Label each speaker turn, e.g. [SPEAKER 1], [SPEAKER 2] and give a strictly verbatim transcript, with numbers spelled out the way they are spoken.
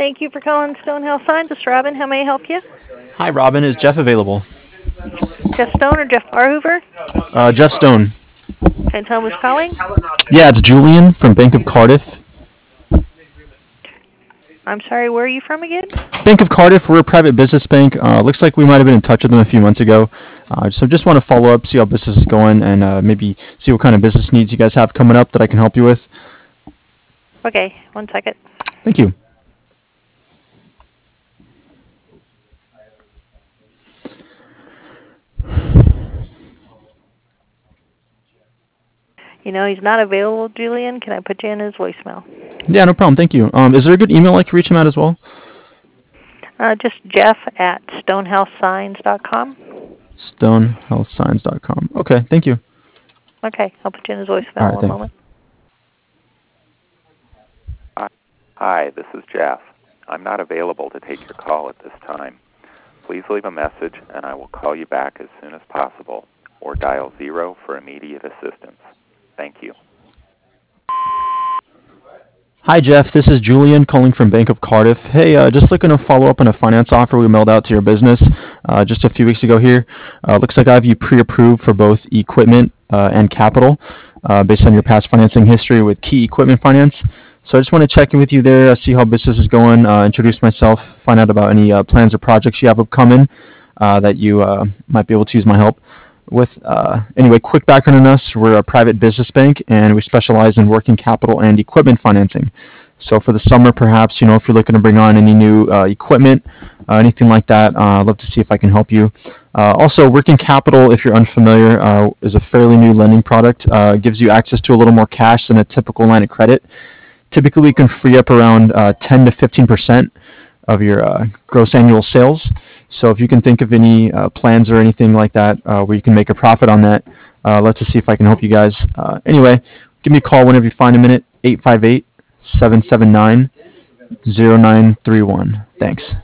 [SPEAKER 1] Thank you for calling Stonehouse Signs. This is Robin. How may I help you?
[SPEAKER 2] Hi, Robin. Is Jeff available?
[SPEAKER 1] Jeff Stone or Jeff Barhoover?
[SPEAKER 2] Uh, Jeff Stone.
[SPEAKER 1] Can I tell him who's calling?
[SPEAKER 2] Yeah, it's Julian from Bank of Cardiff.
[SPEAKER 1] I'm sorry, where are you from again?
[SPEAKER 2] Bank of Cardiff, we're a private business bank. Uh, looks like we might have been in touch with them a few months ago. Uh, so just want to follow up, see how business is going, and uh, maybe see what kind of business needs you guys have coming up that I can help you with.
[SPEAKER 1] Okay, one second.
[SPEAKER 2] Thank you.
[SPEAKER 1] You know, he's not available, Julian. Can I put you in his voicemail?
[SPEAKER 2] Yeah, no problem. Thank you. Um, is there a good email I can reach him at as well?
[SPEAKER 1] Uh, just Jeff at stonehouse signs dot com.
[SPEAKER 2] stonehouse signs dot com. Okay, thank you.
[SPEAKER 1] Okay, I'll put you in his voicemail
[SPEAKER 2] All right,
[SPEAKER 1] one
[SPEAKER 2] thanks.
[SPEAKER 1] moment.
[SPEAKER 3] Hi, this is Jeff. I'm not available to take your call at this time. Please leave a message and I will call you back as soon as possible, or dial zero for immediate assistance. Thank you.
[SPEAKER 2] Hi, Jeff. This is Julian calling from Bank of Cardiff. Hey, uh, just looking to follow up on a finance offer we mailed out to your business uh, just a few weeks ago here. Uh, looks like I have you pre-approved for both equipment uh, and capital uh, based on your past financing history with Key Equipment Finance. So I just want to check in with you there, uh, see how business is going, uh, introduce myself, find out about any uh, plans or projects you have upcoming uh, that you uh, might be able to use my help with. Uh, anyway, quick background on us. We're a private business bank, and we specialize in working capital and equipment financing. So for the summer, perhaps, you know, if you're looking to bring on any new uh, equipment, uh, anything like that, uh, I'd love to see if I can help you. Uh, also, working capital, if you're unfamiliar, uh, is a fairly new lending product. Uh, gives you access to a little more cash than a typical line of credit. Typically, we can free up around uh, ten to fifteen percent of your uh, gross annual sales. So if you can think of any uh, plans or anything like that uh, where you can make a profit on that, uh, let's see if I can help you guys. Uh, anyway, give me a call whenever you find a minute, eight five eight, seven seven nine, zero nine three one. Thanks.